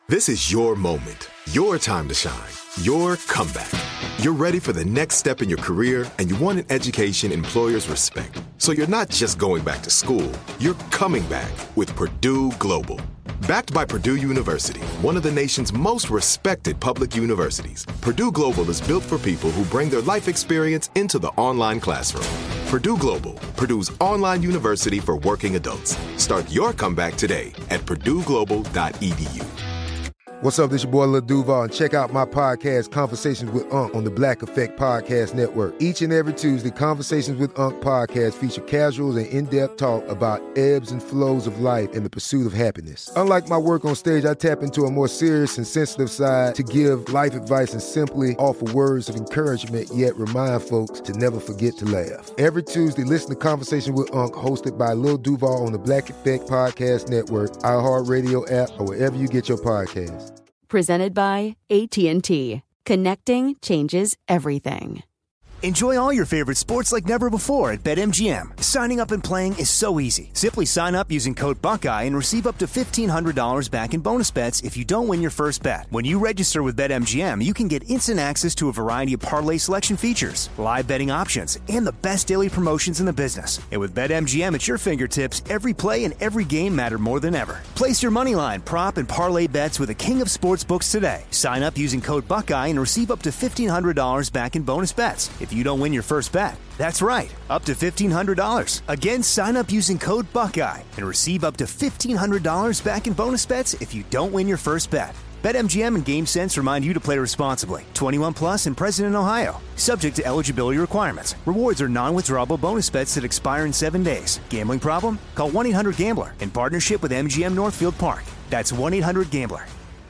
This is your moment, your time to shine, your comeback. You're ready for the next step in your career, and you want an education employers respect. So you're not just going back to school, you're coming back with Purdue Global. Backed by Purdue University, one of the nation's most respected public universities, Purdue Global is built for people who bring their life experience into the online classroom. Purdue Global, Purdue's online university for working adults. Start your comeback today at purdueglobal.edu. What's up, this your boy Lil Duval, and check out my podcast, Conversations with Unc, on the Black Effect Podcast Network. Each and every Tuesday, Conversations with Unc podcast feature casual and in-depth talk about ebbs and flows of life and the pursuit of happiness. Unlike my work on stage, I tap into a more serious and sensitive side to give life advice and simply offer words of encouragement, yet remind folks to never forget to laugh. Every Tuesday, listen to Conversation with Unc, hosted by Lil Duval on the Black Effect Podcast Network, iHeartRadio app, or wherever you get your podcasts. Presented by AT&T. Connecting changes everything. Enjoy all your favorite sports like never before at BetMGM. Signing up and playing is so easy. Simply sign up using code Buckeye and receive up to $1,500 back in bonus bets if you don't win your first bet. When you register with BetMGM, you can get instant access to a variety of parlay selection features, live betting options, and the best daily promotions in the business. And with BetMGM at your fingertips, every play and every game matter more than ever. Place your moneyline, prop, and parlay bets with the king of sportsbooks today. Sign up using code Buckeye and receive up to $1,500 back in bonus bets if you don't win your first bet. That's right, up to $1,500. Again, sign up using code Buckeye and receive up to $1,500 back in bonus bets if you don't win your first bet. BetMGM and GameSense remind you to play responsibly. 21 plus and present in Ohio. Subject to eligibility requirements. Rewards are non-withdrawable bonus bets that expire in 7 days. Gambling problem? Call 1-800-GAMBLER in partnership with MGM Northfield Park. That's 1-800-GAMBLER.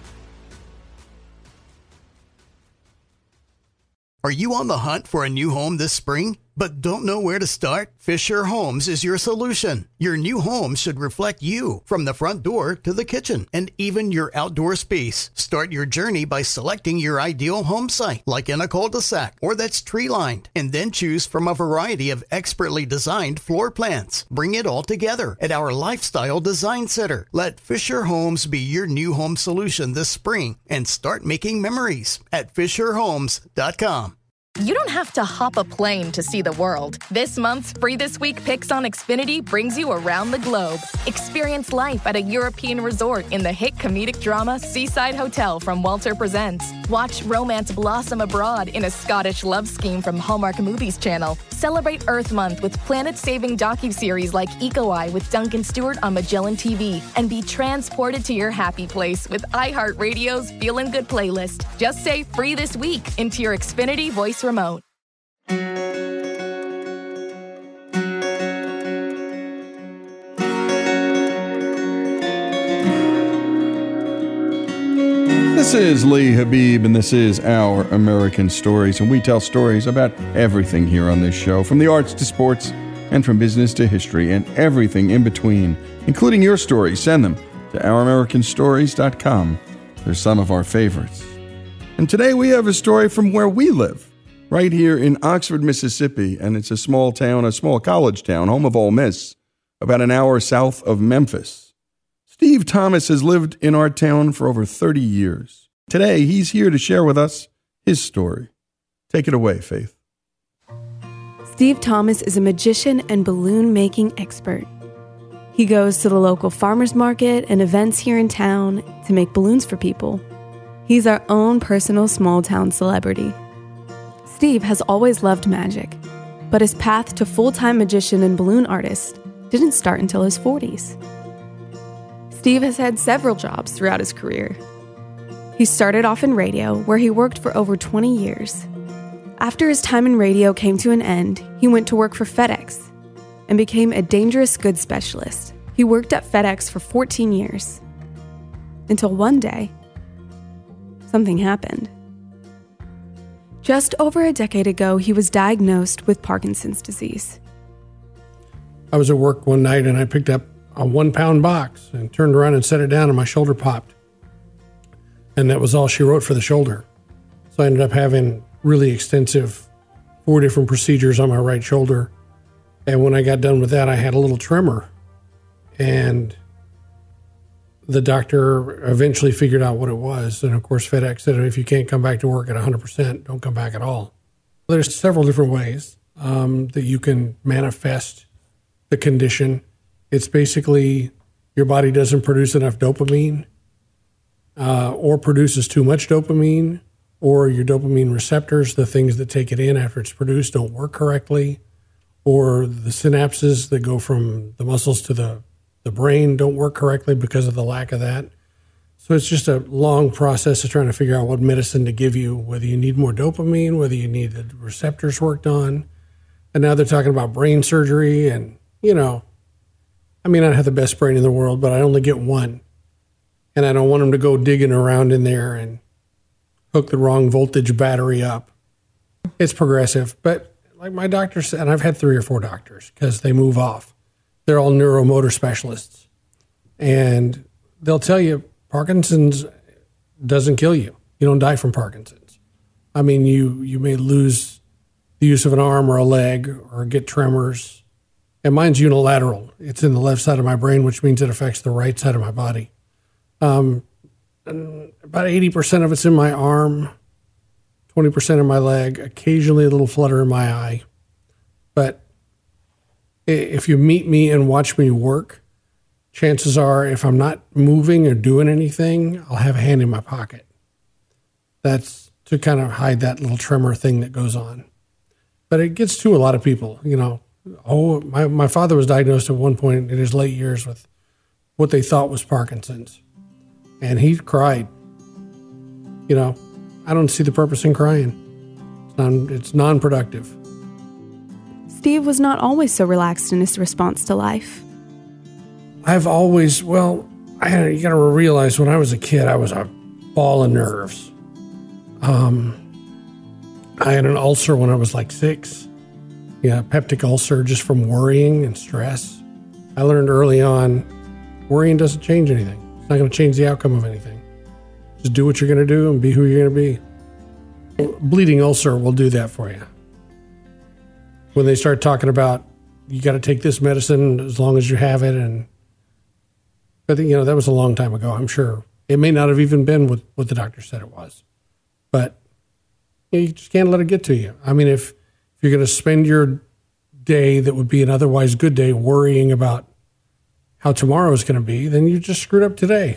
Are you on the hunt for a new home this spring, but don't know where to start? Fisher Homes is your solution. Your new home should reflect you, from the front door to the kitchen, and even your outdoor space. Start your journey by selecting your ideal home site, like in a cul-de-sac or that's tree-lined, and then choose from a variety of expertly designed floor plans. Bring it all together at our Lifestyle Design Center. Let Fisher Homes be your new home solution this spring and start making memories at FisherHomes.com. You don't have to hop a plane to see the world. This month's Free This Week Picks on Xfinity brings you around the globe. Experience life at a European resort in the hit comedic drama Seaside Hotel from Walter Presents. Watch romance blossom abroad in a Scottish love scheme from Hallmark Movies Channel. Celebrate Earth Month with planet-saving docuseries like Eco Eye with Duncan Stewart on Magellan TV. And be transported to your happy place with iHeartRadio's Feelin' Good playlist. Just say Free This Week into your Xfinity voice remote. This is Lee Habib, and this is Our American Stories, and we tell stories about everything here on this show, from the arts to sports, and from business to history, and everything in between, including your stories. Send them to ouramericanstories.com. They're some of our favorites. And today we have a story from where we live, right here in Oxford, Mississippi, and it's a small town, a small college town, home of Ole Miss, about an hour south of Memphis. Steve Thomas has lived in our town for over 30 years. Today, he's here to share with us his story. Take it away, Faith. Steve Thomas is a magician and balloon-making expert. He goes to the local farmers market and events here in town to make balloons for people. He's our own personal small-town celebrity. Steve has always loved magic, but his path to full-time magician and balloon artist didn't start until his 40s. Steve has had several jobs throughout his career. He started off in radio, where he worked for over 20 years. After his time in radio came to an end, he went to work for FedEx and became a dangerous goods specialist. He worked at FedEx for 14 years, until one day, something happened. Just over a decade ago, he was diagnosed with Parkinson's disease. I was at work one night and I picked up a 1-pound box and turned around and set it down and my shoulder popped. And that was all she wrote for the shoulder. So I ended up having really extensive 4 different procedures on my right shoulder. And when I got done with that, I had a little tremor. And the doctor eventually figured out what it was. And of course, FedEx said, if you can't come back to work at 100%, don't come back at all. There's several different ways that you can manifest the condition. It's basically your body doesn't produce enough dopamine or produces too much dopamine, or your dopamine receptors, the things that take it in after it's produced, don't work correctly, or the synapses that go from the muscles to the brain don't work correctly because of the lack of that. So it's just a long process of trying to figure out what medicine to give you, whether you need more dopamine, whether you need the receptors worked on. And now they're talking about brain surgery. And, I mean, I have the best brain in the world, but I only get one. And I don't want them to go digging around in there and hook the wrong voltage battery up. It's progressive. But like my doctor said, and I've had 3 or 4 doctors because they move off. They're all neuromotor specialists. And they'll tell you Parkinson's doesn't kill you. You don't die from Parkinson's. I mean, you may lose the use of an arm or a leg or get tremors. And mine's unilateral. It's in the left side of my brain, which means it affects the right side of my body. And about 80% of it's in my arm, 20% in my leg, occasionally a little flutter in my eye. But if you meet me and watch me work, chances are if I'm not moving or doing anything, I'll have a hand in my pocket. That's to kind of hide that little tremor thing that goes on. But it gets to a lot of people, my father was diagnosed at one point in his late years with what they thought was Parkinson's. And he cried. I don't see the purpose in crying. It's non-productive. Steve was not always so relaxed in his response to life. I've always, you got to realize when I was a kid, I was a ball of nerves. I had an ulcer when I was like 6. Peptic ulcer just from worrying and stress. I learned early on, worrying doesn't change anything. It's not going to change the outcome of anything. Just do what you're going to do and be who you're going to be. Bleeding ulcer will do that for you. When they start talking about, you got to take this medicine as long as you have it. But that was a long time ago, I'm sure. It may not have even been what the doctor said it was. But you just can't let it get to you. I mean, if you're going to spend your day that would be an otherwise good day worrying about how tomorrow is going to be, then you just screwed up today.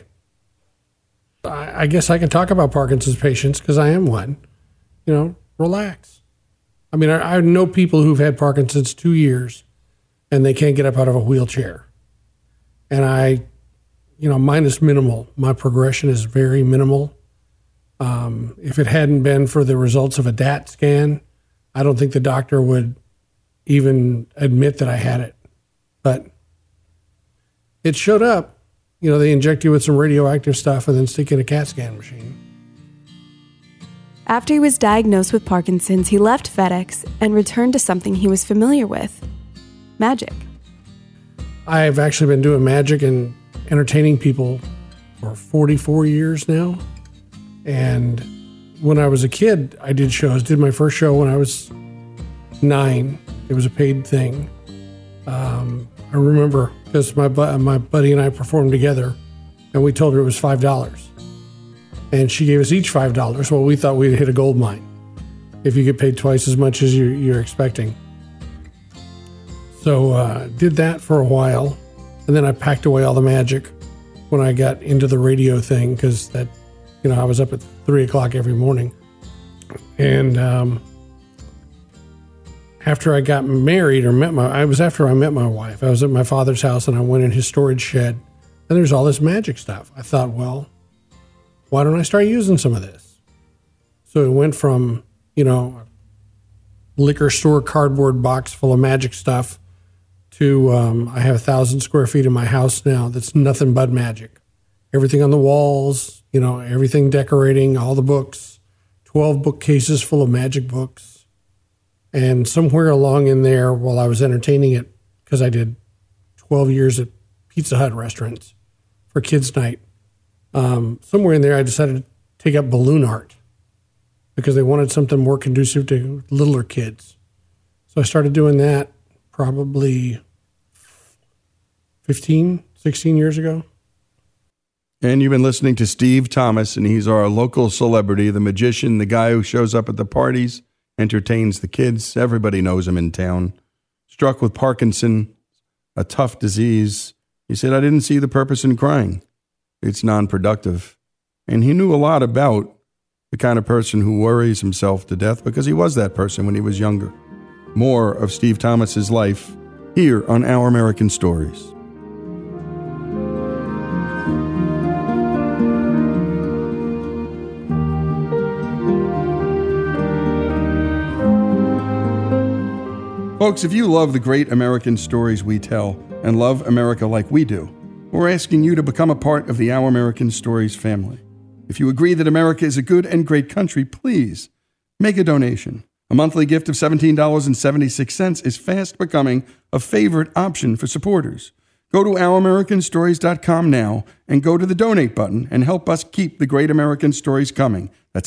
I guess I can talk about Parkinson's patients because I am one. Relax. I mean, I know people who've had Parkinson's 2 years and they can't get up out of a wheelchair. And mine is minimal. My progression is very minimal. If it hadn't been for the results of a DAT scan, I don't think the doctor would even admit that I had it. But it showed up. They inject you with some radioactive stuff and then stick you in a CAT scan machine. After he was diagnosed with Parkinson's, he left FedEx and returned to something he was familiar with: magic. I've actually been doing magic and entertaining people for 44 years now. And when I was a kid, I did shows. Did my first show when I was 9. It was a paid thing. I remember because my buddy and I performed together, and we told her it was $5. And she gave us each $5. Well, we thought we'd hit a gold mine if you get paid twice as much as you're expecting. So did that for a while, and then I packed away all the magic when I got into the radio thing because that, I was up at 3 o'clock every morning. And after I got married after I met my wife. I was at my father's house and I went in his storage shed, and there's all this magic stuff. I thought, well, why don't I start using some of this? So it went from, a liquor store cardboard box full of magic stuff to I have 1,000 square feet in my house now that's nothing but magic. Everything on the walls, everything decorating, all the books, 12 bookcases full of magic books. And somewhere along in there, while I was entertaining it, because I did 12 years at Pizza Hut restaurants for kids' night, somewhere in there I decided to take up balloon art because they wanted something more conducive to littler kids. So I started doing that probably 15, 16 years ago. And you've been listening to Steve Thomas, and he's our local celebrity, the magician, the guy who shows up at the parties, entertains the kids. Everybody knows him in town. Struck with Parkinson, a tough disease. He said, I didn't see the purpose in crying. It's non-productive. And he knew a lot about the kind of person who worries himself to death because he was that person when he was younger. More of Steve Thomas's life here on Our American Stories. Folks, if you love the great American stories we tell and love America like we do, we're asking you to become a part of the Our American Stories family. If you agree that America is a good and great country, please make a donation. A monthly gift of $17.76 is fast becoming a favorite option for supporters. Go to OurAmericanStories.com now and go to the donate button and help us keep the great American stories coming. That's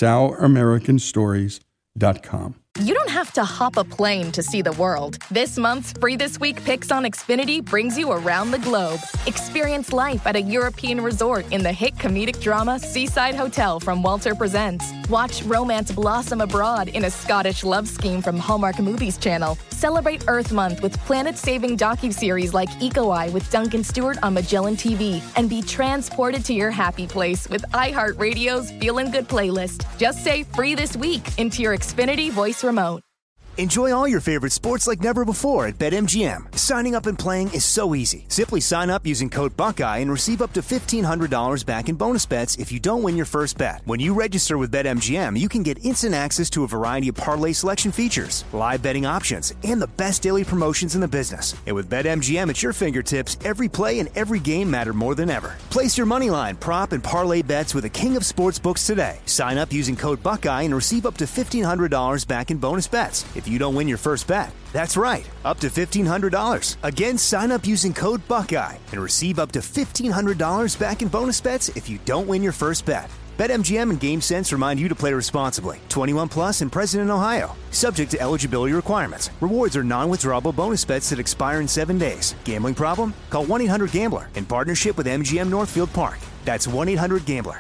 OurAmericanStories.com. You don't have to hop a plane to see the world. This month's Free This Week Picks on Xfinity brings you around the globe. Experience life at a European resort in the hit comedic drama Seaside Hotel from Walter Presents. Watch romance blossom abroad in a Scottish love scheme from Hallmark Movies Channel. Celebrate Earth Month with planet-saving docuseries like Eco Eye with Duncan Stewart on Magellan TV. And be transported to your happy place with iHeartRadio's Feelin' Good playlist. Just say Free This Week into your Xfinity voice remote. Enjoy all your favorite sports like never before at BetMGM. Signing up and playing is so easy. Simply sign up using code Buckeye and receive up to $1,500 back in bonus bets if you don't win your first bet. When you register with BetMGM, you can get instant access to a variety of parlay selection features, live betting options, and the best daily promotions in the business. And with BetMGM at your fingertips, every play and every game matter more than ever. Place your moneyline, prop, and parlay bets with the king of sportsbooks today. Sign up using code Buckeye and receive up to $1,500 back in bonus bets if you don't win your first bet. That's right, up to $1,500. Again, sign up using code Buckeye and receive up to $1,500 back in bonus bets if you don't win your first bet. BetMGM and GameSense remind you to play responsibly. 21 plus and present in Ohio. Subject to eligibility requirements. Rewards are non-withdrawable bonus bets that expire in 7 days. Gambling problem? Call 1-800-GAMBLER in partnership with MGM Northfield Park. That's 1-800-GAMBLER.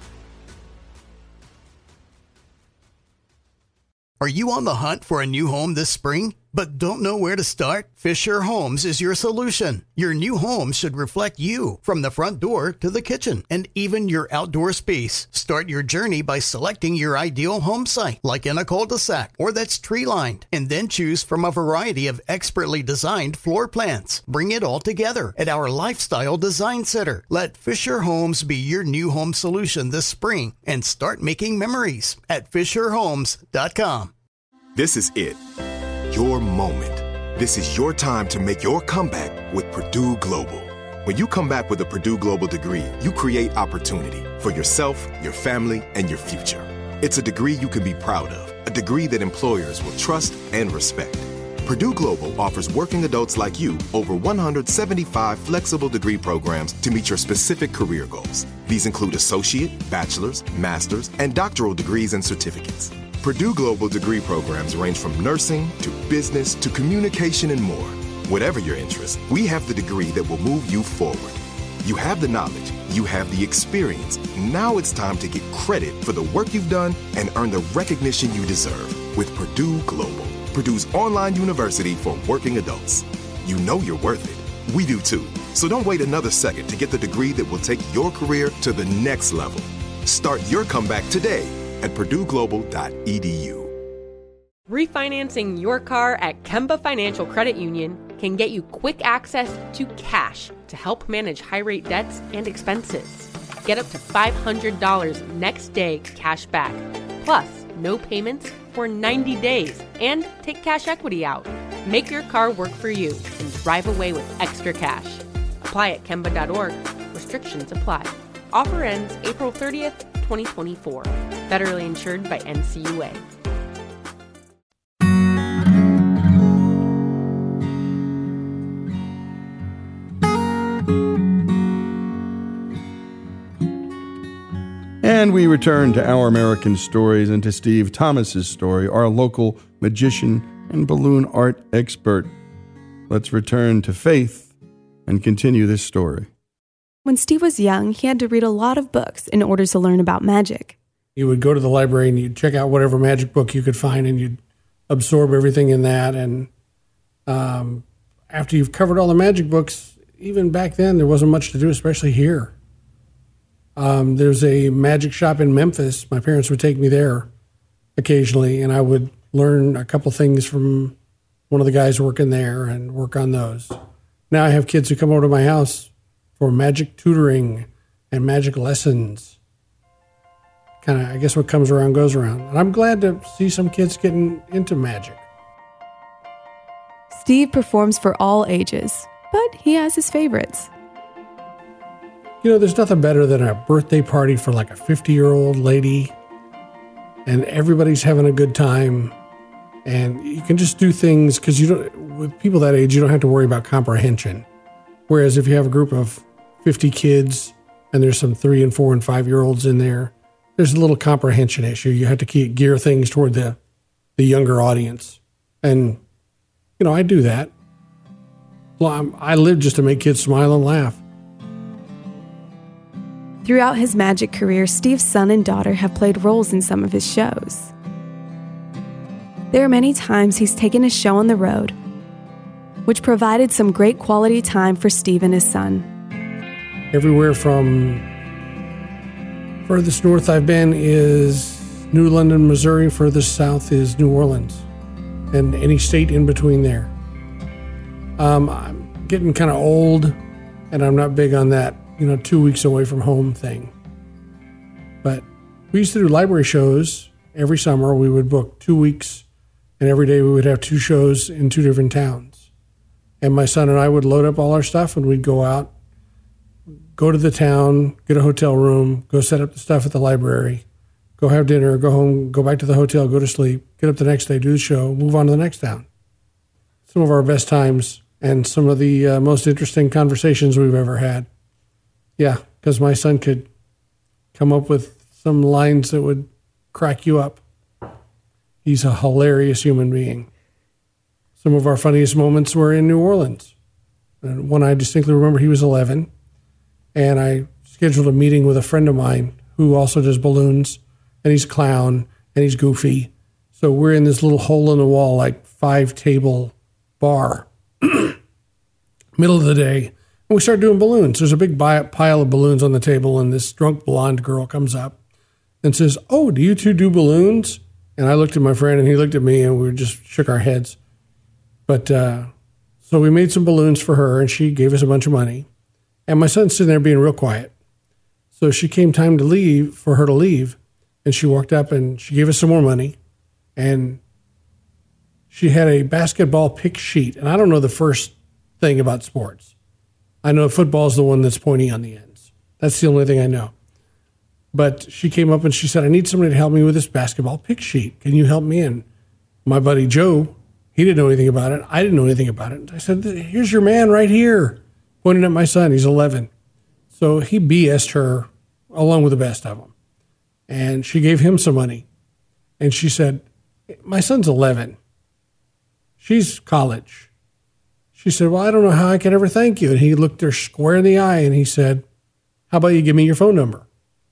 Are you on the hunt for a new home this spring, but don't know where to start? Fisher Homes is your solution. Your new home should reflect you, from the front door to the kitchen, and even your outdoor space. Start your journey by selecting your ideal home site, like in a cul-de-sac or that's tree-lined, and then choose from a variety of expertly designed floor plans. Bring it all together at our Lifestyle Design Center. Let Fisher Homes be your new home solution this spring and start making memories at FisherHomes.com. This is it. Your moment. This is your time to make your comeback with Purdue Global. When you come back with a Purdue Global degree, you create opportunity for yourself, your family, and your future. It's a degree you can be proud of, a degree that employers will trust and respect. Purdue Global offers working adults like you over 175 flexible degree programs to meet your specific career goals. These include associate, bachelor's, master's, and doctoral degrees and certificates. Purdue Global degree programs range from nursing to business to communication and more. Whatever your interest, we have the degree that will move you forward. You have the knowledge, you have the experience. Now it's time to get credit for the work you've done and earn the recognition you deserve with Purdue Global, Purdue's online university for working adults. You know you're worth it. We do too. So don't wait another second to get the degree that will take your career to the next level. Start your comeback today at purdueglobal.edu. Refinancing your car at Kemba Financial Credit Union can get you quick access to cash to help manage high-rate debts and expenses. Get up to $500 next day cash back, plus no payments for 90 days, and take cash equity out. Make your car work for you and drive away with extra cash. Apply at Kemba.org. Restrictions apply. Offer ends April 30th, 2024. Federally insured by NCUA. And we return to Our American Stories and to Steve Thomas's story, our local magician and balloon art expert. Let's return to Faith and continue this story. When Steve was young, he had to read a lot of books in order to learn about magic. You would go to the library and you'd check out whatever magic book you could find, and you'd absorb everything in that. And after you've covered all the magic books, even back then, there wasn't much to do, especially here. There's a magic shop in Memphis. My parents would take me there occasionally, and I would learn a couple things from one of the guys working there and work on those. Now I have kids who come over to my house for magic tutoring and magic lessons. Kind of, I guess what comes around goes around. And I'm glad to see some kids getting into magic. Steve performs for all ages, but he has his favorites. You know, there's nothing better than a birthday party for like a 50-year-old lady, and everybody's having a good time, and you can just do things because with people that age, you don't have to worry about comprehension. Whereas if you have a group of 50 kids and there's some 3 and 4 and 5-year-olds in there, there's a little comprehension issue. You have to gear things toward the younger audience. And, you know, I do that. Well, I live just to make kids smile and laugh. Throughout his magic career, Steve's son and daughter have played roles in some of his shows. There are many times he's taken his show on the road, which provided some great quality time for Steve and his son. Everywhere from furthest north I've been is New London, Missouri. Furthest south is New Orleans, and any state in between there. I'm getting kind of old, and I'm not big on that, 2 weeks away from home thing. But we used to do library shows every summer. We would book 2 weeks, and every day we would have 2 shows in 2 different towns. And my son and I would load up all our stuff, and we'd go out, go to the town, get a hotel room, go set up the stuff at the library, go have dinner, go home, go back to the hotel, go to sleep, get up the next day, do the show, move on to the next town. Some of our best times and some of the most interesting conversations we've ever had. Yeah, because my son could come up with some lines that would crack you up. He's a hilarious human being. Some of our funniest moments were in New Orleans. And one I distinctly remember, he was 11, and I scheduled a meeting with a friend of mine who also does balloons, and he's a clown, and he's goofy. So we're in this little hole in the wall, like 5-table bar, middle of the day, and we start doing balloons. There's a big pile of balloons on the table, and this drunk blonde girl comes up and says, "Oh, do you two do balloons?" And I looked at my friend, and he looked at me, and we just shook our heads. But so we made some balloons for her, and she gave us a bunch of money. And my son's sitting there being real quiet. So she came time to leave, for her to leave, and she walked up, and she gave us some more money. And she had a basketball pick sheet. And I don't know the first thing about sports. I know football is the one that's pointy on the ends. That's the only thing I know. But she came up and she said, "I need somebody to help me with this basketball pick sheet. Can you help me?" And my buddy Joe, he didn't know anything about it. I didn't know anything about it. I said, "Here's your man right here," pointing at my son. He's 11. So he BS'd her along with the best of them. And she gave him some money. And she said, "My son's 11. She's college." She said, "Well, I don't know how I can ever thank you." And he looked her square in the eye and he said, "How about you give me your phone number?"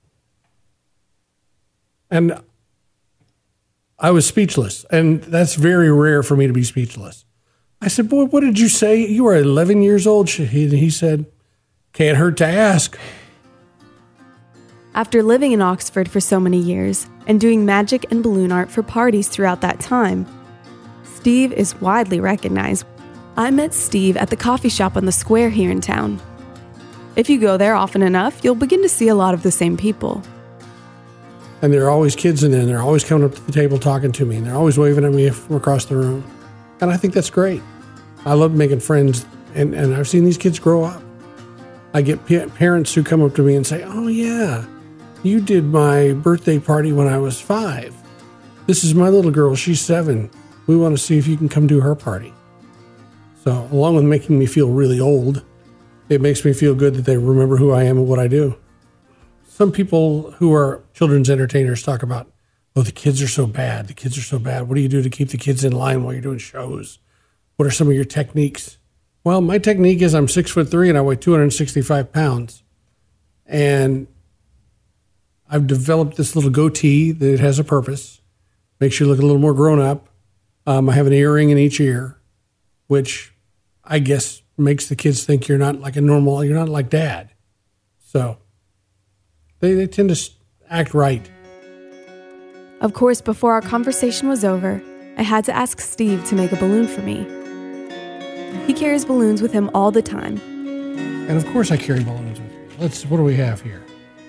And I was speechless. And that's very rare for me to be speechless. I said, "Boy, what did you say? You were 11 years old." He said, "Can't hurt to ask." After living in Oxford for so many years and doing magic and balloon art for parties throughout that time, Steve is widely recognized. I met Steve at the coffee shop on the square here in town. If you go there often enough, you'll begin to see a lot of the same people. And there are always kids in there, and they're always coming up to the table talking to me, and they're always waving at me from across the room. And I think that's great. I love making friends, and I've seen these kids grow up. I get parents who come up to me and say, "Oh, yeah, you did my birthday party when I was 5. This is my little girl. She's 7. We want to see if you can come do her party." So along with making me feel really old, it makes me feel good that they remember who I am and what I do. Some people who are children's entertainers talk about, "Oh, the kids are so bad. The kids are so bad. What do you do to keep the kids in line while you're doing shows? What are some of your techniques?" Well, my technique is I'm 6'3" and I weigh 265 pounds. And I've developed this little goatee that has a purpose, makes you look a little more grown up. I have an earring in each ear, which I guess makes the kids think you're not like dad. So they tend to act right. Of course, before our conversation was over, I had to ask Steve to make a balloon for me. He carries balloons with him all the time. And of course I carry balloons with me. What do we have here?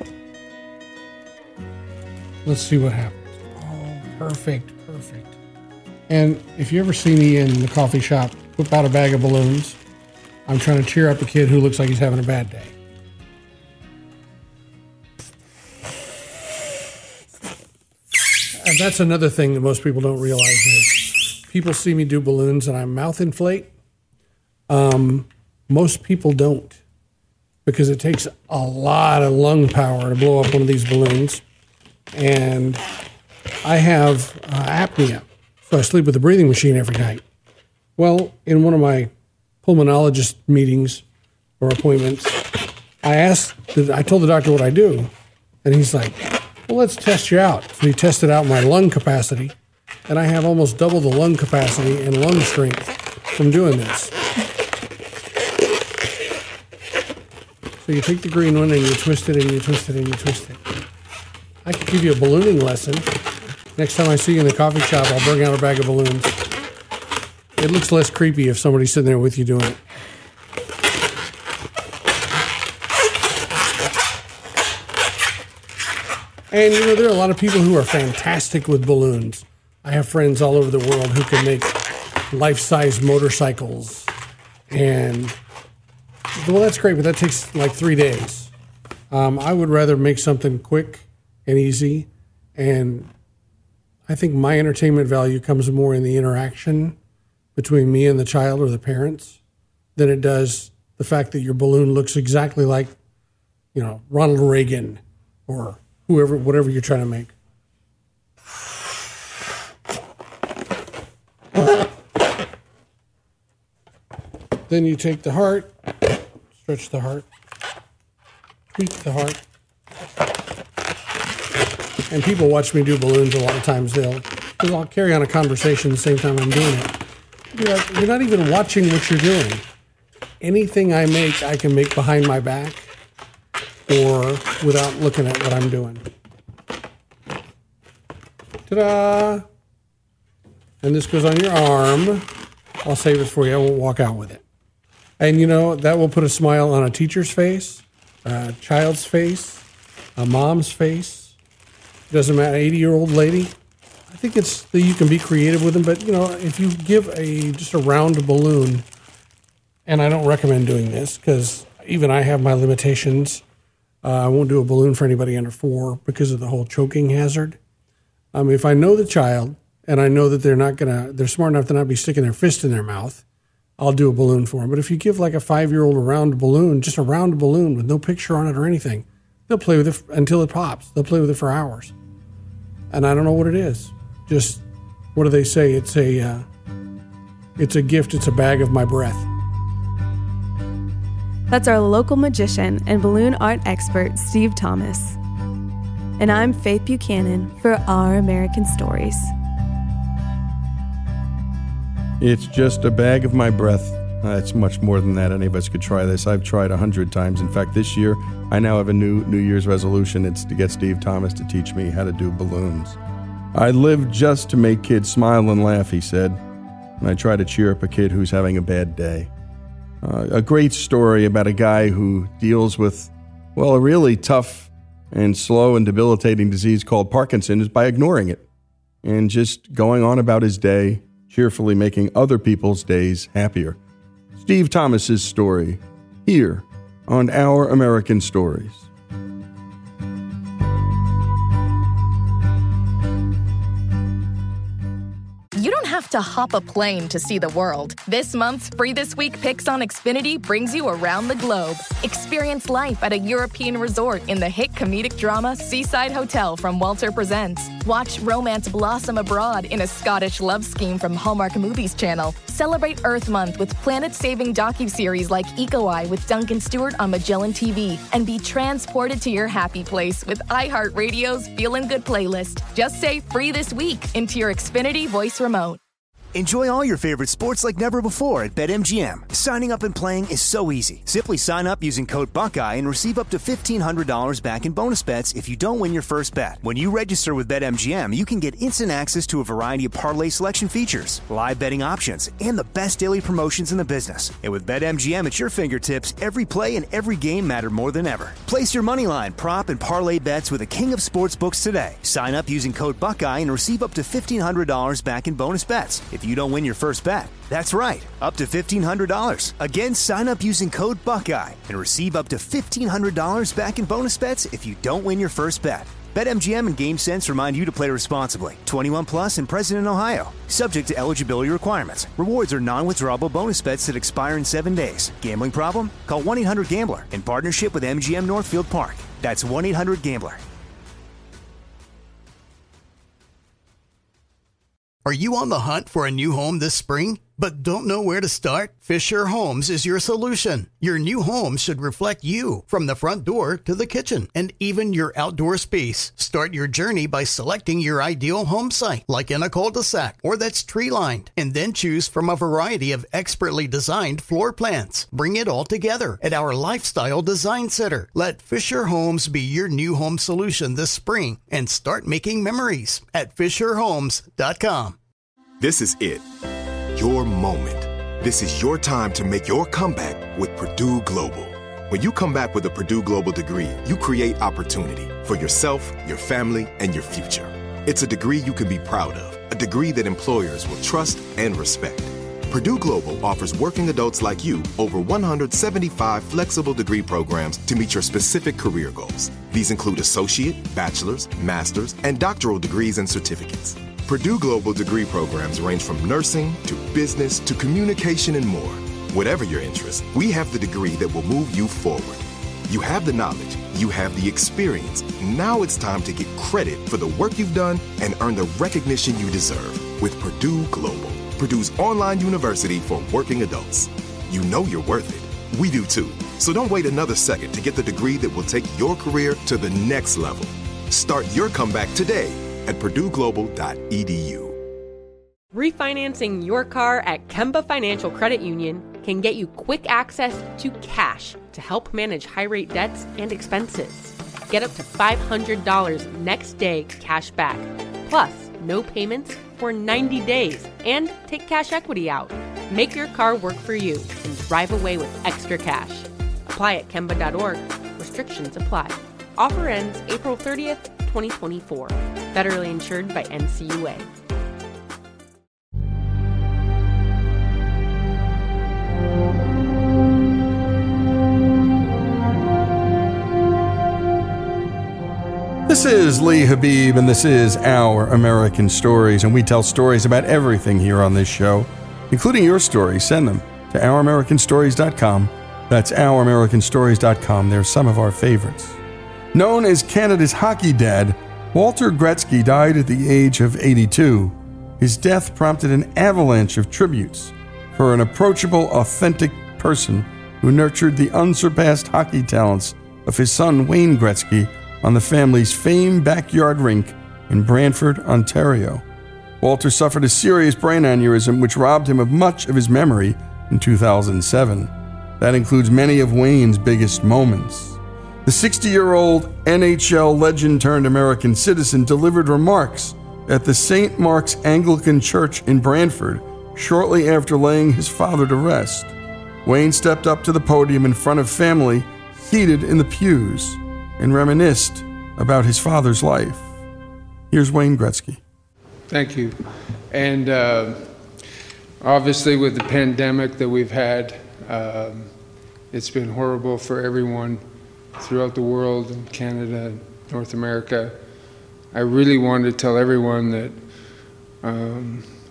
Let's see what happens. Oh, perfect. And if you ever see me in the coffee shop, whip out a bag of balloons, I'm trying to cheer up a kid who looks like he's having a bad day. And that's another thing that most people don't realize is people see me do balloons and I mouth inflate. Most people don't, because it takes a lot of lung power to blow up one of these balloons. And I have apnea, so I sleep with a breathing machine every night. Well, in one of my pulmonologist meetings or appointments, I told the doctor what I do, and he's like, well, let's test you out. So he tested out my lung capacity, and I have almost double the lung capacity and lung strength from doing this. So you take the green one and you twist it and you twist it and you twist it. I could give you a ballooning lesson. Next time I see you in the coffee shop, I'll bring out a bag of balloons. It looks less creepy if somebody's sitting there with you doing it. And there are a lot of people who are fantastic with balloons. I have friends all over the world who can make life-size motorcycles. And, well, that's great, but that takes like 3 days. I would rather make something quick and easy. And I think my entertainment value comes more in the interaction between me and the child or the parents than it does the fact that your balloon looks exactly like, Ronald Reagan or whatever you're trying to make. Then you take the heart, stretch the heart, tweak the heart. And people watch me do balloons a lot of times. I'll carry on a conversation the same time I'm doing it. You're not even watching what you're doing. Anything I make, I can make behind my back or without looking at what I'm doing. Ta-da! And this goes on your arm. I'll save it for you. I won't walk out with it. And that will put a smile on a teacher's face, a child's face, a mom's face. It doesn't matter, 80-year-old lady. I think it's that you can be creative with them, but if you give just a round balloon, and I don't recommend doing this because even I have my limitations. I won't do a balloon for anybody under 4 because of the whole choking hazard. If I know the child and I know that they're smart enough to not be sticking their fist in their mouth, I'll do a balloon for them. But if you give like a 5-year-old a round balloon, just a round balloon with no picture on it or anything, they'll play with it until it pops. They'll play with it for hours. And I don't know what it is. Just, what do they say? It's a gift. It's a bag of my breath. That's our local magician and balloon art expert, Steve Thomas. And I'm Faith Buchanan for Our American Stories. It's just a bag of my breath. It's much more than that. Any of us could try this. I've tried 100 times. In fact, this year, I now have a New Year's resolution. It's to get Steve Thomas to teach me how to do balloons. I live just to make kids smile and laugh, he said. And I try to cheer up a kid who's having a bad day. A great story about a guy who deals with, a really tough and slow and debilitating disease called Parkinson's by ignoring it and just going on about his day, cheerfully making other people's days happier. Steve Thomas's story, here on Our American Stories. You don't have to hop a plane to see the world. This month's Free This Week Picks on Xfinity brings you around the globe. Experience life at a European resort in the hit comedic drama Seaside Hotel from Walter Presents. Watch romance blossom abroad in a Scottish love scheme from Hallmark Movies Channel. Celebrate Earth Month with planet-saving docuseries like Eco-Eye with Duncan Stewart on Magellan TV. And be transported to your happy place with iHeartRadio's Feelin' Good playlist. Just say Free This Week into your Xfinity voice remote. Enjoy all your favorite sports like never before at BetMGM. Signing up and playing is so easy. Simply sign up using code Buckeye and receive up to $1,500 back in bonus bets if you don't win your first bet. When you register with BetMGM, you can get instant access to a variety of parlay selection features, live betting options, and the best daily promotions in the business. And with BetMGM at your fingertips, every play and every game matter more than ever. Place your moneyline, prop, and parlay bets with the king of sportsbooks today. Sign up using code Buckeye and receive up to $1,500 back in bonus bets if you don't win your first bet. That's right, up to $1,500. Again, sign up using code Buckeye and receive up to $1,500 back in bonus bets if you don't win your first bet. BetMGM and GameSense remind you to play responsibly. 21 plus and present in Ohio. Subject to eligibility requirements. Rewards are non-withdrawable bonus bets that expire in 7 days. Gambling problem? Call 1-800-GAMBLER in partnership with MGM Northfield Park. That's 1-800-GAMBLER. Are you on the hunt for a new home this spring, but don't know where to start? Fisher Homes is your solution. Your new home should reflect you, from the front door to the kitchen, and even your outdoor space. Start your journey by selecting your ideal home site, like in a cul-de-sac or that's tree-lined, and then choose from a variety of expertly designed floor plans. Bring it all together at our Lifestyle Design Center. Let Fisher Homes be your new home solution this spring and start making memories at FisherHomes.com. This is it. Your moment. This is your time to make your comeback with Purdue Global. When you come back with a Purdue Global degree, you create opportunity for yourself, your family, and your future. It's a degree you can be proud of, a degree that employers will trust and respect. Purdue Global offers working adults like you over 175 flexible degree programs to meet your specific career goals. These include associate, bachelor's, master's, and doctoral degrees and certificates. Purdue Global degree programs range from nursing to business to communication and more. Whatever your interest, we have the degree that will move you forward. You have the knowledge, you have the experience. Now it's time to get credit for the work you've done and earn the recognition you deserve with Purdue Global, Purdue's online university for working adults. You know you're worth it. We do too. So don't wait another second to get the degree that will take your career to the next level. Start your comeback today at purdueglobal.edu. Refinancing your car at Kemba Financial Credit Union can get you quick access to cash to help manage high-rate debts and expenses. Get up to $500 next day cash back, plus no payments for 90 days, and take cash equity out. Make your car work for you and drive away with extra cash. Apply at Kemba.org. Restrictions apply. Offer ends April 30th, 2024. Federally insured by NCUA. This is Lee Habib, and this is Our American Stories, and we tell stories about everything here on this show, including your stories. Send them to OurAmericanStories.com. That's OurAmericanStories.com. They're some of our favorites. Known as Canada's hockey dad, Walter Gretzky died at the age of 82. His death prompted an avalanche of tributes for an approachable, authentic person who nurtured the unsurpassed hockey talents of his son Wayne Gretzky on the family's famed backyard rink in Brantford, Ontario. Walter suffered a serious brain aneurysm which robbed him of much of his memory in 2007. That includes many of Wayne's biggest moments. The 60-year-old NHL legend-turned-American citizen delivered remarks at the St. Mark's Anglican Church in Brantford shortly after laying his father to rest. Wayne stepped up to the podium in front of family seated in the pews and reminisced about his father's life. Here's Wayne Gretzky. Thank you. And obviously with the pandemic that we've had, it's been horrible for everyone throughout the world, in Canada, North America. I really wanted to tell everyone that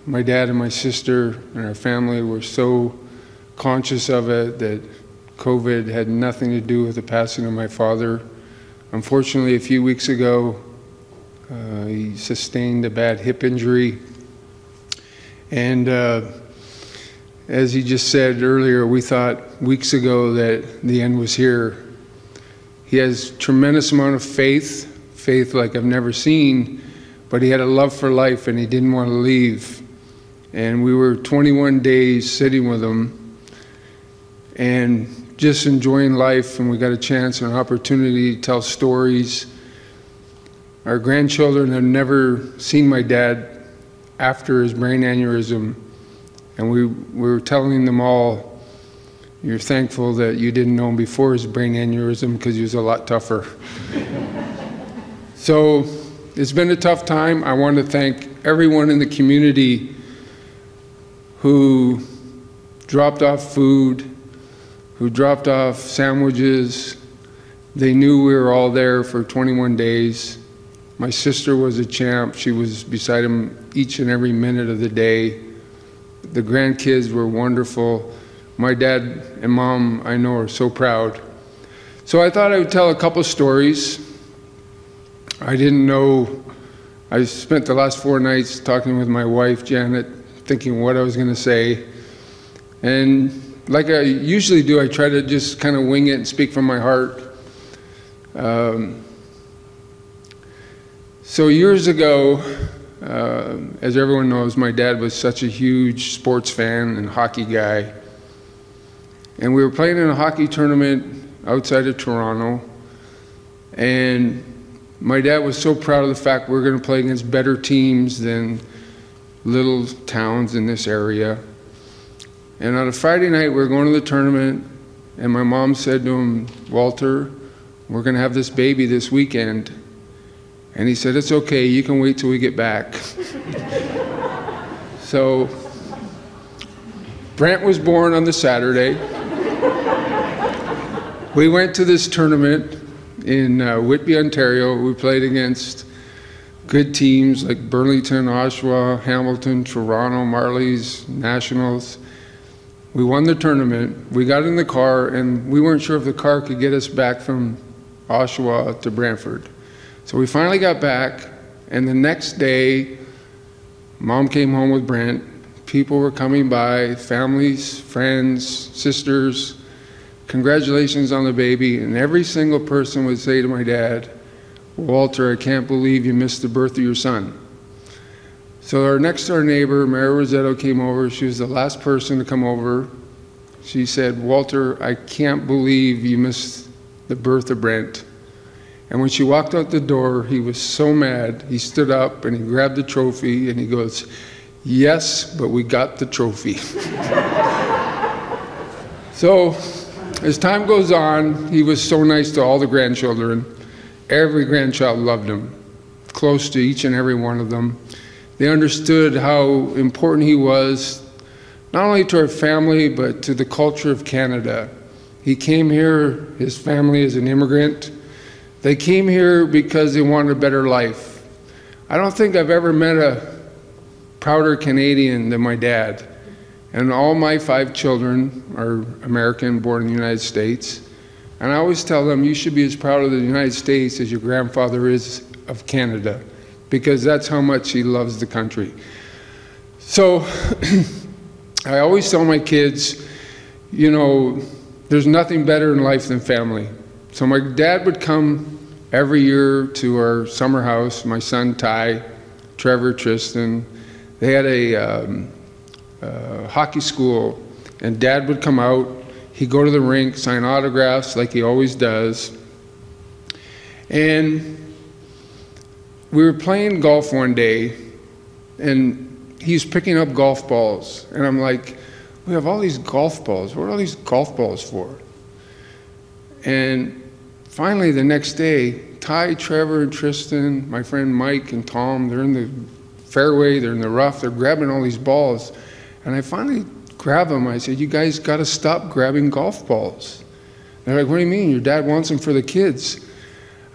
my dad and my sister and our family were so conscious of it that COVID had nothing to do with the passing of my father. Unfortunately, a few weeks ago, he sustained a bad hip injury. And as he just said earlier, we thought weeks ago that the end was here. He has tremendous amount of faith like I've never seen, but he had a love for life and he didn't want to leave. And we were 21 days sitting with him and just enjoying life, and we got a chance and an opportunity to tell stories. Our grandchildren have never seen my dad after his brain aneurysm, and we were telling them all, you're thankful that you didn't know him before his brain aneurysm because he was a lot tougher. So it's been a tough time. I want to thank everyone in the community who dropped off food, who dropped off sandwiches. They knew we were all there for 21 days. My sister was a champ. She was beside him each and every minute of the day. The grandkids were wonderful. My dad and mom, I know, are so proud. So I thought I would tell a couple stories. I didn't know, I spent the last 4 nights talking with my wife, Janet, thinking what I was going to say. And like I usually do, I try to just kind of wing it and speak from my heart. So years ago, as everyone knows, my dad was such a huge sports fan and hockey guy. And we were playing in a hockey tournament outside of Toronto. And my dad was so proud of the fact we were going to play against better teams than little towns in this area. And on a Friday night, we were going to the tournament, and my mom said to him, Walter, we're going to have this baby this weekend. And he said, it's okay, you can wait till we get back. So Brant was born on the Saturday. We went to this tournament in Whitby, Ontario. We played against good teams like Burlington, Oshawa, Hamilton, Toronto, Marlies, Nationals. We won the tournament. We got in the car, and we weren't sure if the car could get us back from Oshawa to Brantford. So we finally got back, and the next day, Mom came home with Brent. People were coming by, families, friends, sisters. Congratulations on the baby. And every single person would say to my dad, Walter, I can't believe you missed the birth of your son. So our next door neighbor, Mary Rosetto, came over. She was the last person to come over. She said, Walter, I can't believe you missed the birth of Brent. And when she walked out the door, he was so mad. He stood up and he grabbed the trophy and he goes, yes, but we got the trophy. So as time goes on, he was so nice to all the grandchildren. Every grandchild loved him, close to each and every one of them. They understood how important he was, not only to our family, but to the culture of Canada. He came here, his family is an immigrant. They came here because they wanted a better life. I don't think I've ever met a prouder Canadian than my dad. And all my 5 children are American, born in the United States. And I always tell them, you should be as proud of the United States as your grandfather is of Canada, because that's how much he loves the country. So I always tell my kids, you know, there's nothing better in life than family. So my dad would come every year to our summer house, my son Ty, Trevor, Tristan. They had a hockey school, and Dad would come out. He'd go to the rink, sign autographs like he always does. And we were playing golf one day, and he's picking up golf balls. And I'm like, we have all these golf balls. What are all these golf balls for? And finally, the next day, Ty, Trevor, and Tristan, my friend Mike and Tom, they're in the fairway, they're in the rough, they're grabbing all these balls. And I finally grabbed them. I said, you guys got to stop grabbing golf balls. They're like, what do you mean? Your dad wants them for the kids.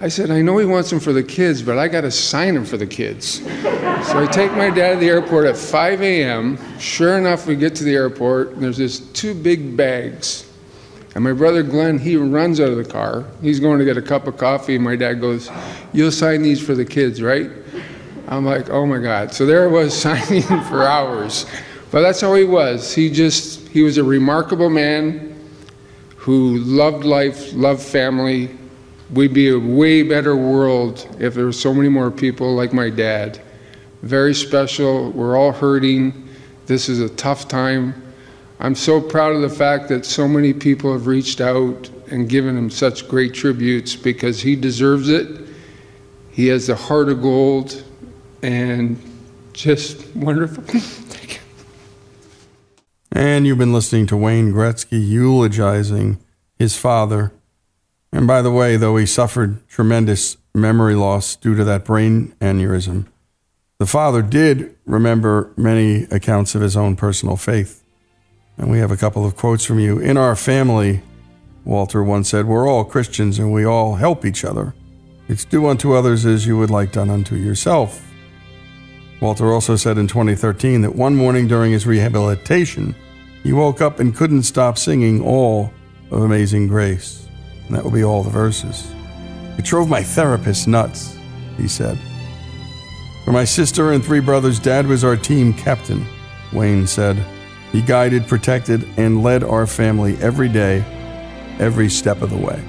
I said, I know he wants them for the kids, but I got to sign them for the kids. So I take my dad to the airport at 5 a.m. Sure enough, we get to the airport, and there's this 2 big bags. And my brother Glenn, he runs out of the car. He's going to get a cup of coffee, and my dad goes, you'll sign these for the kids, right? I'm like, oh my God. So there I was signing for hours. But that's how he was. He was a remarkable man who loved life, loved family. We'd be a way better world if there were so many more people like my dad. Very special. We're all hurting. This is a tough time. I'm so proud of the fact that so many people have reached out and given him such great tributes, because he deserves it. He has the heart of gold, and just wonderful. Thank you. And you've been listening to Wayne Gretzky eulogizing his father. And by the way, though he suffered tremendous memory loss due to that brain aneurysm, the father did remember many accounts of his own personal faith. And we have a couple of quotes from you. In our family, Walter once said, we're all Christians and we all help each other. It's do unto others as you would like done unto yourself. Walter also said in 2013 that one morning during his rehabilitation, he woke up and couldn't stop singing all of Amazing Grace. And that will be all the verses. It drove my therapist nuts, he said. For my sister and 3 brothers, Dad was our team captain, Wayne said. He guided, protected, and led our family every day, every step of the way.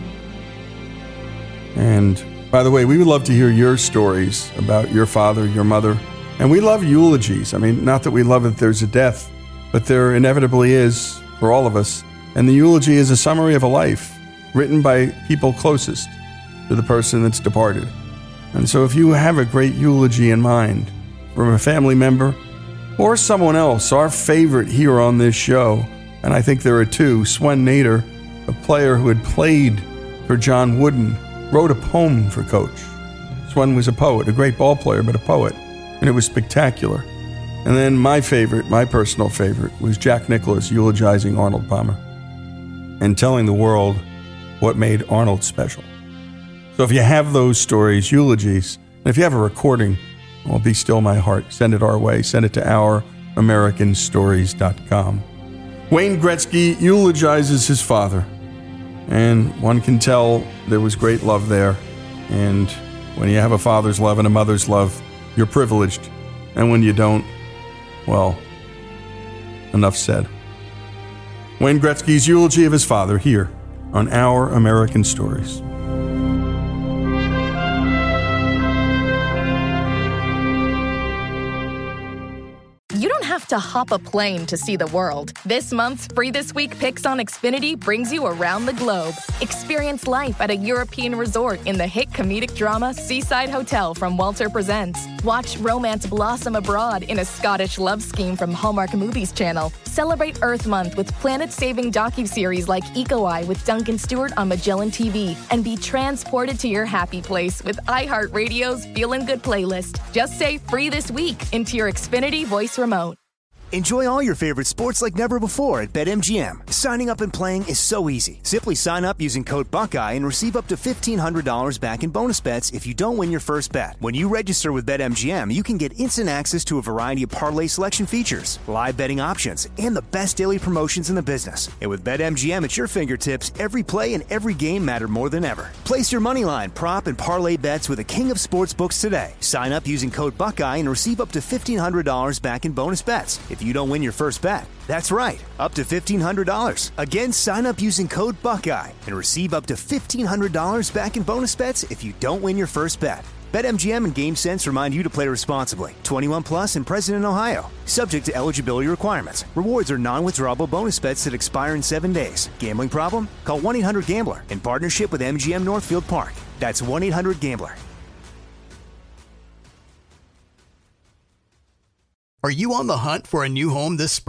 And by the way, we would love to hear your stories about your father, your mother. And we love eulogies. I mean, not that we love that there's a death, but there inevitably is for all of us. And the eulogy is a summary of a life written by people closest to the person that's departed. And so if you have a great eulogy in mind from a family member or someone else, our favorite here on this show, and I think there are 2, Swen Nader, a player who had played for John Wooden, wrote a poem for Coach. Swen was a poet, a great ball player, but a poet, and it was spectacular. And then my favorite, my personal favorite, was Jack Nicklaus eulogizing Arnold Palmer and telling the world what made Arnold special. So if you have those stories, eulogies, and if you have a recording, well, be still my heart. Send it our way. Send it to ouramericanstories.com. Wayne Gretzky eulogizes his father, and one can tell there was great love there. And when you have a father's love and a mother's love, you're privileged. And when you don't, well, enough said. Wayne Gretzky's eulogy of his father here on Our American Stories. You don't have to hop a plane to see the world. This month's Free This Week Picks on Xfinity brings you around the globe. Experience life at a European resort in the hit comedic drama Seaside Hotel from Walter Presents. Watch romance blossom abroad in a Scottish love scheme from Hallmark Movies Channel. Celebrate Earth Month with planet-saving docuseries like Eco Eye with Duncan Stewart on Magellan TV. And be transported to your happy place with iHeartRadio's Feelin' Good playlist. Just say Free This Week into your Xfinity voice remote. Enjoy all your favorite sports like never before at BetMGM. Signing up and playing is so easy. Simply sign up using code Buckeye and receive up to $1,500 back in bonus bets if you don't win your first bet. When you register with BetMGM, you can get instant access to a variety of parlay selection features, live betting options, and the best daily promotions in the business. And with BetMGM at your fingertips, every play and every game matter more than ever. Place your moneyline, prop, and parlay bets with the king of sportsbooks today. Sign up using code Buckeye and receive up to $1,500 back in bonus bets if you don't win your first bet. That's right, up to $1,500. Again, sign up using code Buckeye and receive up to $1,500 back in bonus bets if you don't win your first bet. BetMGM and GameSense remind you to play responsibly. 21 plus and present in Ohio. Subject to eligibility requirements. Rewards are non-withdrawable bonus bets that expire in 7 days. Gambling problem? Call 1-800-GAMBLER in partnership with MGM Northfield Park. That's 1-800-GAMBLER. Are you on the hunt for a new home this spring?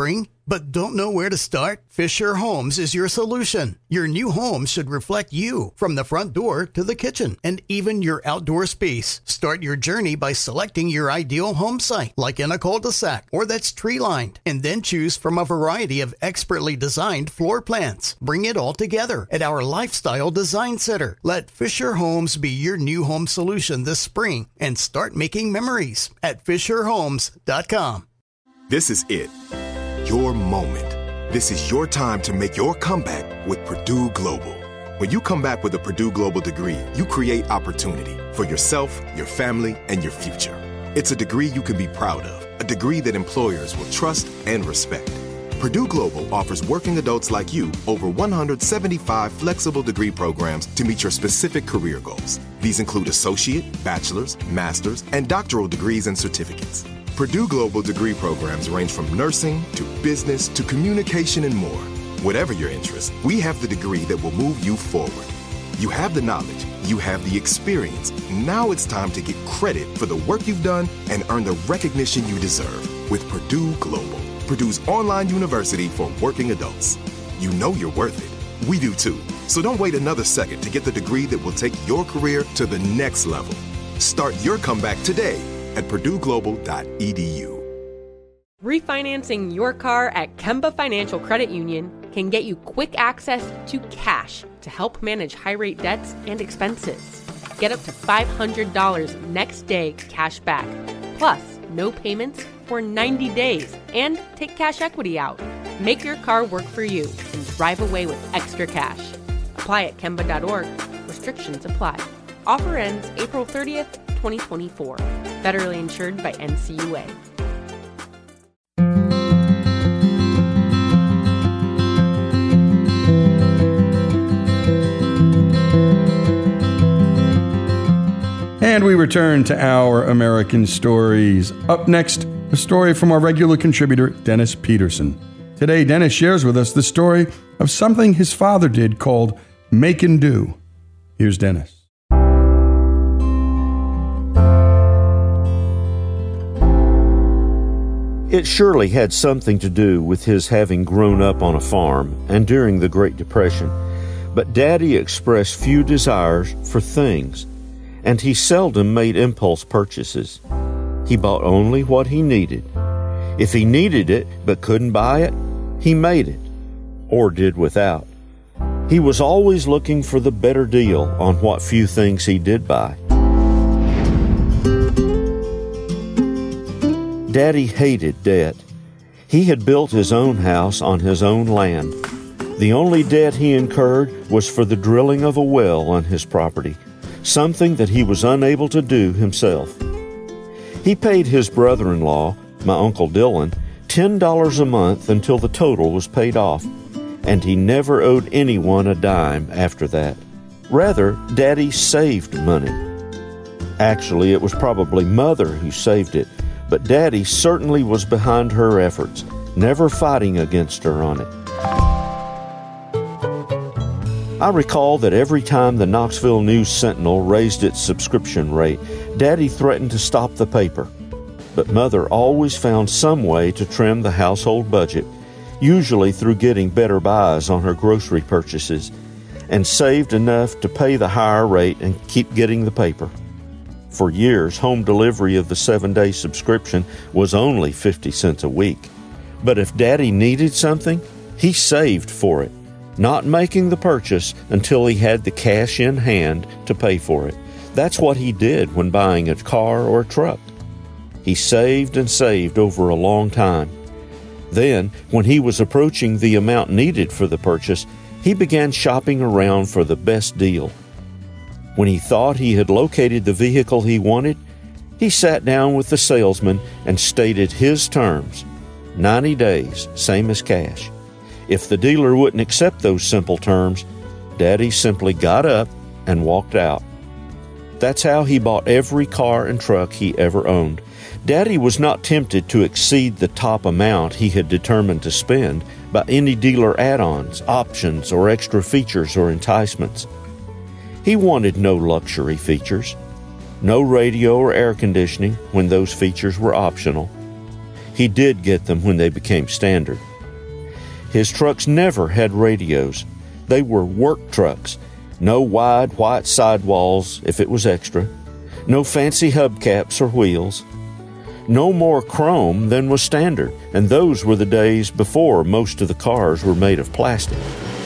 but don't know where to start? Fisher Homes is your solution. Your new home should reflect you, from the front door to the kitchen and even your outdoor space. Start your journey by selecting your ideal home site, like in a cul-de-sac or that's tree-lined, and then choose from a variety of expertly designed floor plans. Bring it all together at our Lifestyle Design Center. Let Fisher Homes be your new home solution this spring and start making memories at FisherHomes.com. This is it. Your moment. This is your time to make your comeback with Purdue Global. When you come back with a Purdue Global degree, you create opportunity for yourself, your family, and your future. It's a degree you can be proud of, a degree that employers will trust and respect. Purdue Global offers working adults like you over 175 flexible degree programs to meet your specific career goals. These include associate, bachelor's, master's, and doctoral degrees and certificates. Purdue Global degree programs range from nursing to business to communication and more. Whatever your interest, we have the degree that will move you forward. You have the knowledge, you have the experience. Now it's time to get credit for the work you've done and earn the recognition you deserve with Purdue Global, Purdue's online university for working adults. You know you're worth it. We do too. So don't wait another second to get the degree that will take your career to the next level. Start your comeback today at purdueglobal.edu. Refinancing your car at Kemba Financial Credit Union can get you quick access to cash to help manage high-rate debts and expenses. Get up to $500 next day cash back, plus no payments for 90 days, and take cash equity out. Make your car work for you and drive away with extra cash. Apply at Kemba.org. Restrictions apply. Offer ends April 30th, 2024. Federally insured by NCUA. And we return to Our American Stories. Up next, a story from our regular contributor, Dennis Peterson. Today, Dennis shares with us the story of something his father did called make and do. Here's Dennis. It surely had something to do with his having grown up on a farm and during the Great Depression, but Daddy expressed few desires for things, and he seldom made impulse purchases. He bought only what he needed. If he needed it but couldn't buy it, he made it, or did without. He was always looking for the better deal on what few things he did buy. Daddy hated debt. He had built his own house on his own land. The only debt he incurred was for the drilling of a well on his property, something that he was unable to do himself. He paid his brother-in-law, my Uncle Dylan, $10 a month until the total was paid off, and he never owed anyone a dime after that. Rather, Daddy saved money. Actually, it was probably Mother who saved it, but Daddy certainly was behind her efforts, never fighting against her on it. I recall that every time the Knoxville News-Sentinel raised its subscription rate, Daddy threatened to stop the paper. But Mother always found some way to trim the household budget, usually through getting better buys on her grocery purchases, and saved enough to pay the higher rate and keep getting the paper. For years, home delivery of the 7-day subscription was only 50 cents a week. But if Daddy needed something, he saved for it, not making the purchase until he had the cash in hand to pay for it. That's what he did when buying a car or a truck. He saved and saved over a long time. Then, when he was approaching the amount needed for the purchase, he began shopping around for the best deal. When he thought he had located the vehicle he wanted, he sat down with the salesman and stated his terms. 90 days, same as cash. If the dealer wouldn't accept those simple terms, Daddy simply got up and walked out. That's how he bought every car and truck he ever owned. Daddy was not tempted to exceed the top amount he had determined to spend by any dealer add-ons, options, or extra features or enticements. He wanted no luxury features, no radio or air conditioning when those features were optional. He did get them when they became standard. His trucks never had radios. They were work trucks. No wide white sidewalls if it was extra. No fancy hubcaps or wheels. No more chrome than was standard, and those were the days before most of the cars were made of plastic.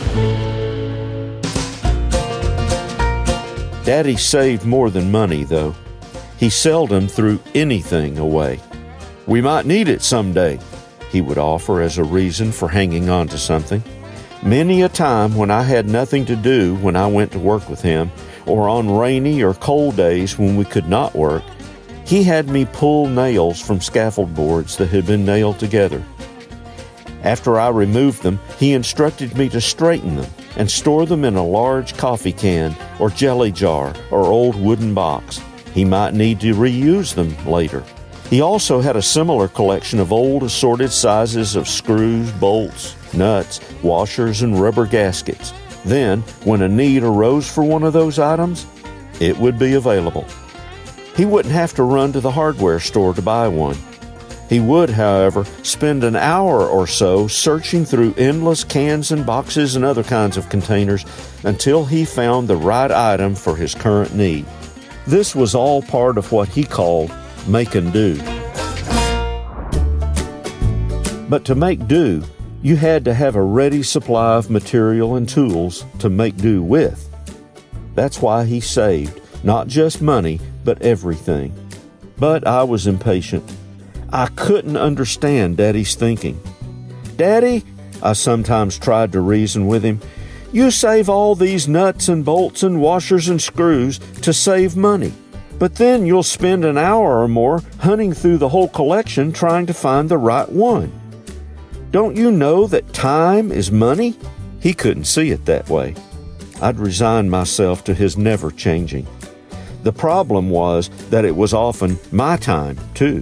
Daddy saved more than money, though. He seldom threw anything away. "We might need it someday," he would offer as a reason for hanging on to something. Many a time when I had nothing to do when I went to work with him, or on rainy or cold days when we could not work, he had me pull nails from scaffold boards that had been nailed together. After I removed them, he instructed me to straighten them and store them in a large coffee can or jelly jar or old wooden box. He might need to reuse them later. He also had a similar collection of old assorted sizes of screws, bolts, nuts, washers, and rubber gaskets. Then, when a need arose for one of those items, it would be available. He wouldn't have to run to the hardware store to buy one. He would, however, spend an hour or so searching through endless cans and boxes and other kinds of containers until he found the right item for his current need. This was all part of what he called making do. But to make do, you had to have a ready supply of material and tools to make do with. That's why he saved, not just money, but everything. But I was impatient. I couldn't understand Daddy's thinking. "Daddy," I sometimes tried to reason with him, "you save all these nuts and bolts and washers and screws to save money. But then you'll spend an hour or more hunting through the whole collection trying to find the right one. Don't you know that time is money?" He couldn't see it that way. I'd resigned myself to his never changing. The problem was that it was often my time, too.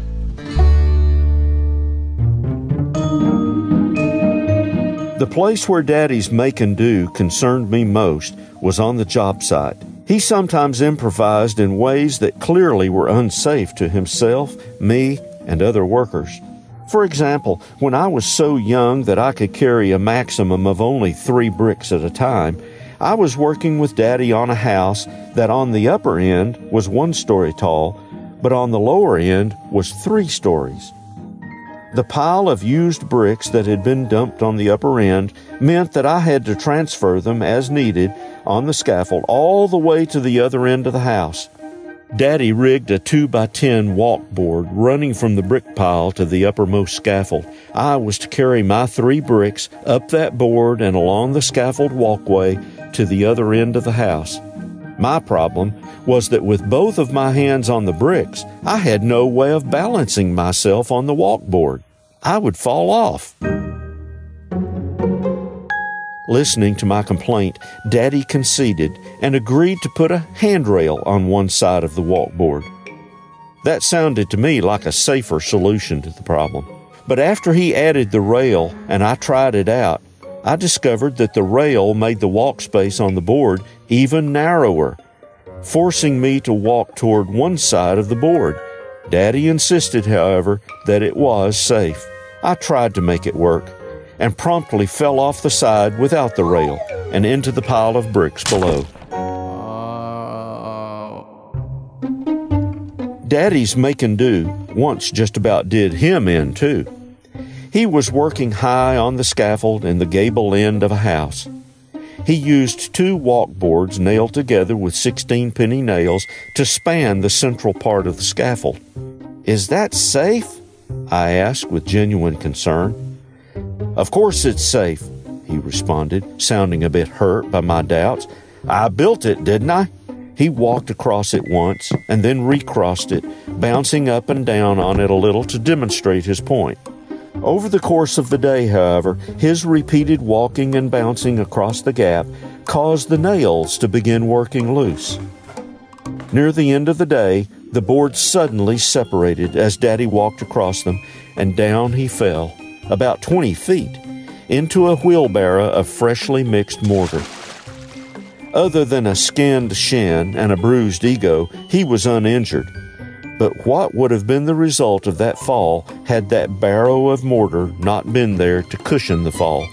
The place where Daddy's make and do concerned me most was on the job site. He sometimes improvised in ways that clearly were unsafe to himself, me, and other workers. For example, when I was so young that I could carry a maximum of only 3 bricks at a time, I was working with Daddy on a house that on the upper end was 1 story tall, but on the lower end was 3 stories. The pile of used bricks that had been dumped on the upper end meant that I had to transfer them as needed on the scaffold all the way to the other end of the house. Daddy rigged a 2x10 walk board running from the brick pile to the uppermost scaffold. I was to carry my 3 bricks up that board and along the scaffold walkway to the other end of the house. My problem was that with both of my hands on the bricks, I had no way of balancing myself on the walkboard. I would fall off. Listening to my complaint, Daddy conceded and agreed to put a handrail on one side of the walkboard. That sounded to me like a safer solution to the problem. But after he added the rail and I tried it out, I discovered that the rail made the walk space on the board even narrower, forcing me to walk toward one side of the board. Daddy insisted, however, that it was safe. I tried to make it work and promptly fell off the side without the rail and into the pile of bricks below. Daddy's making do once just about did him in, too. He was working high on the scaffold in the gable end of a house. He used 2 walkboards nailed together with 16-penny nails to span the central part of the scaffold. "Is that safe?" I asked with genuine concern. "Of course it's safe," he responded, sounding a bit hurt by my doubts. "I built it, didn't I?" He walked across it once and then recrossed it, bouncing up and down on it a little to demonstrate his point. Over the course of the day, however, his repeated walking and bouncing across the gap caused the nails to begin working loose. Near the end of the day, the boards suddenly separated as Daddy walked across them, and down he fell, about 20 feet, into a wheelbarrow of freshly mixed mortar. Other than a skinned shin and a bruised ego, he was uninjured. But what would have been the result of that fall had that barrow of mortar not been there to cushion the fall?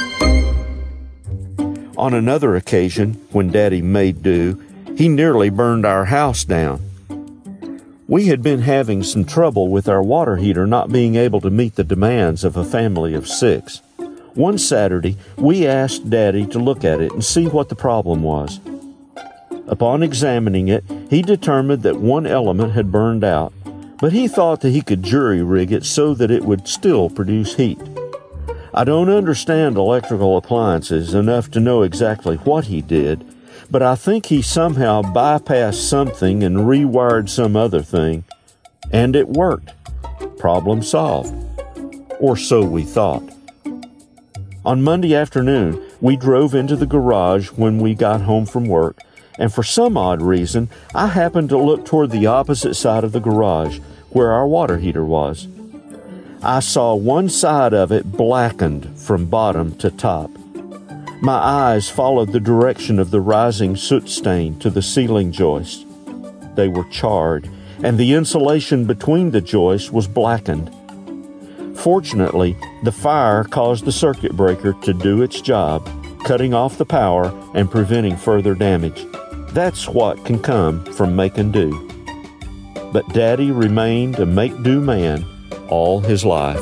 On another occasion, when Daddy made do, he nearly burned our house down. We had been having some trouble with our water heater not being able to meet the demands of a family of 6. One Saturday, we asked Daddy to look at it and see what the problem was. Upon examining it, he determined that one element had burned out, but he thought that he could jury-rig it so that it would still produce heat. I don't understand electrical appliances enough to know exactly what he did, but I think he somehow bypassed something and rewired some other thing, and it worked. Problem solved. Or so we thought. On Monday afternoon, we drove into the garage when we got home from work, and for some odd reason, I happened to look toward the opposite side of the garage, where our water heater was. I saw one side of it blackened from bottom to top. My eyes followed the direction of the rising soot stain to the ceiling joists. They were charred, and the insulation between the joists was blackened. Fortunately, the fire caused the circuit breaker to do its job, cutting off the power and preventing further damage. That's what can come from making do. But Daddy remained a make-do man all his life.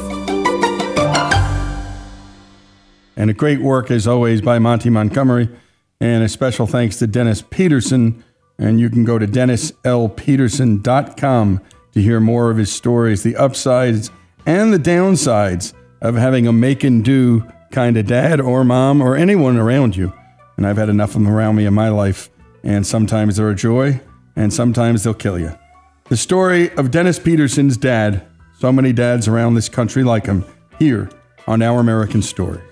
And a great work, as always, by Monty Montgomery. And a special thanks to Dennis Peterson. And you can go to DennisLPeterson.com to hear more of his stories, the upsides and the downsides of having a make-and-do kind of dad or mom or anyone around you. And I've had enough of them around me in my life. And sometimes they're a joy, and sometimes they'll kill you. The story of Dennis Peterson's dad, so many dads around this country like him, here on Our American Stories.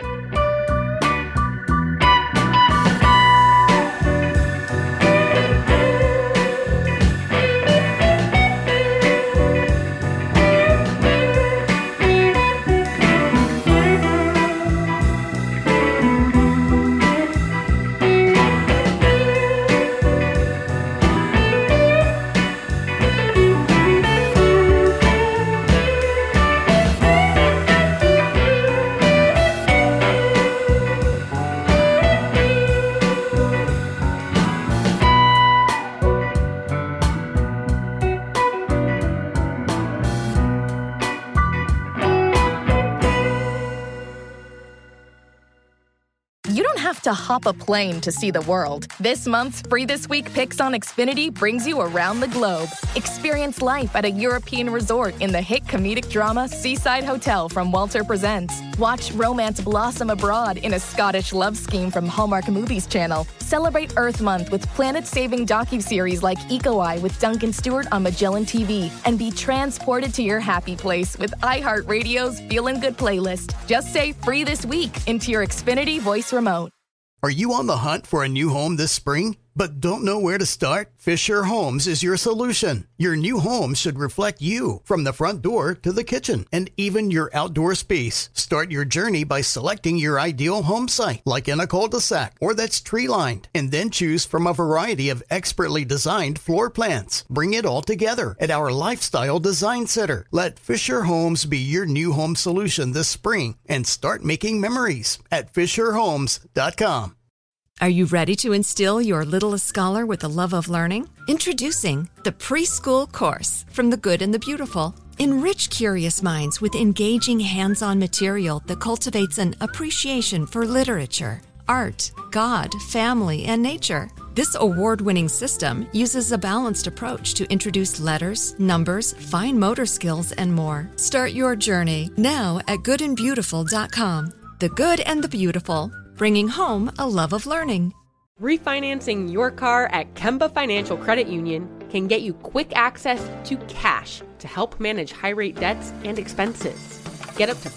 To hop a plane to see the world. This month's Free This Week Picks on Xfinity brings you around the globe. Experience life at a European resort in the hit comedic drama Seaside Hotel from Walter Presents. Watch romance blossom abroad in a Scottish love scheme from Hallmark Movies Channel. Celebrate Earth Month with planet-saving docuseries like Eco Eye with Duncan Stewart on Magellan TV. And be transported to your happy place with iHeartRadio's Feelin' Good playlist. Just say Free This Week into your Xfinity voice remote. Are you on the hunt for a new home this spring, but don't know where to start? Fisher Homes is your solution. Your new home should reflect you, from the front door to the kitchen, and even your outdoor space. Start your journey by selecting your ideal home site, like in a cul-de-sac or that's tree-lined, and then choose from a variety of expertly designed floor plans. Bring it all together at our Lifestyle Design Center. Let Fisher Homes be your new home solution this spring and start making memories at FisherHomes.com. Are you ready to instill your littlest scholar with a love of learning? Introducing the Preschool Course from the Good and the Beautiful. Enrich curious minds with engaging hands-on material that cultivates an appreciation for literature, art, God, family, and nature. This award-winning system uses a balanced approach to introduce letters, numbers, fine motor skills, and more. Start your journey now at goodandbeautiful.com. The Good and the Beautiful, bringing home a love of learning. Refinancing your car at Kemba Financial Credit Union can get you quick access to cash to help manage high-rate debts and expenses. Get up to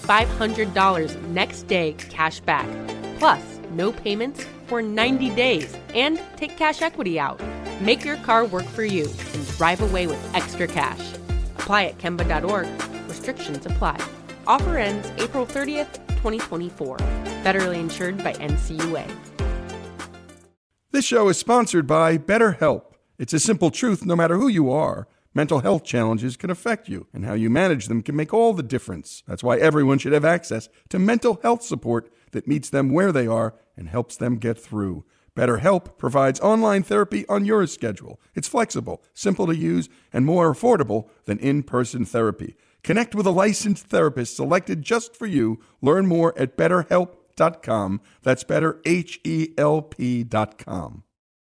$500 next day cash back, plus no payments for 90 days, and take cash equity out. Make your car work for you and drive away with extra cash. Apply at Kemba.org. Restrictions apply. Offer ends April 30th, 2024. Federally insured by NCUA. This show is sponsored by BetterHelp. It's a simple truth no matter who you are. Mental health challenges can affect you, and how you manage them can make all the difference. That's why everyone should have access to mental health support that meets them where they are and helps them get through. BetterHelp provides online therapy on your schedule. It's flexible, simple to use, and more affordable than in-person therapy. Connect with a licensed therapist selected just for you. Learn more at BetterHelp.com. That's BetterHelp.com.